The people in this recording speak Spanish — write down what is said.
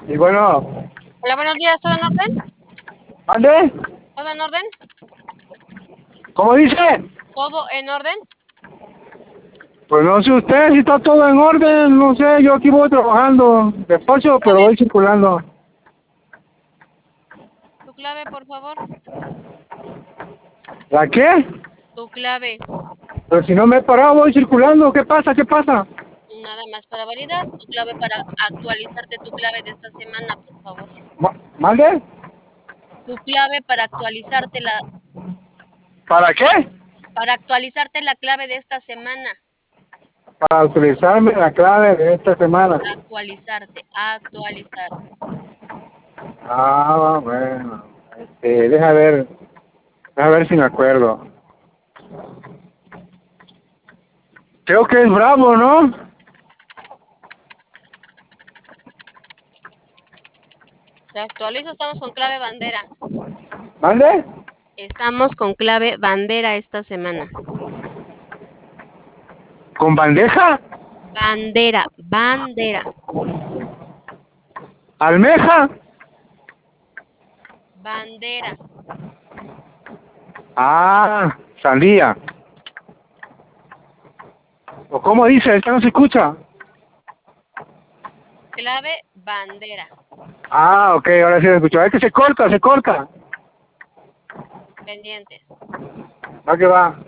Y bueno, Hola, buenos días, ¿todo en orden? ¿ande? ¿Todo en orden? ¿Cómo dice? ¿Todo en orden? Pues no sé usted si está todo en orden, no sé, yo aquí voy trabajando despacio, pero voy circulando. Tu clave, por favor. ¿La qué? Tu clave. Pero si no me he parado, voy circulando, ¿qué pasa? ¿Qué pasa? Nada más para validar. Tu clave para actualizarte tu clave de esta semana, por favor. ¿Mande? Tu clave para actualizarte ¿Para qué? la clave de esta semana. Para utilizarme la clave de esta semana. Actualizar. Ah, bueno. Deja ver si me acuerdo. Creo que es Bravo, ¿no? Te actualizo, estamos con clave bandera. ¿Mande? Estamos con clave bandera esta semana. ¿Con bandeja? Bandera. ¿Almeja? Bandera. Ah, sandía. ¿O cómo dice? Es que no se escucha. Clave bandera. Ah, ok, ahora sí se escucha. Es que se corta, se corta. Pendientes. Va que va.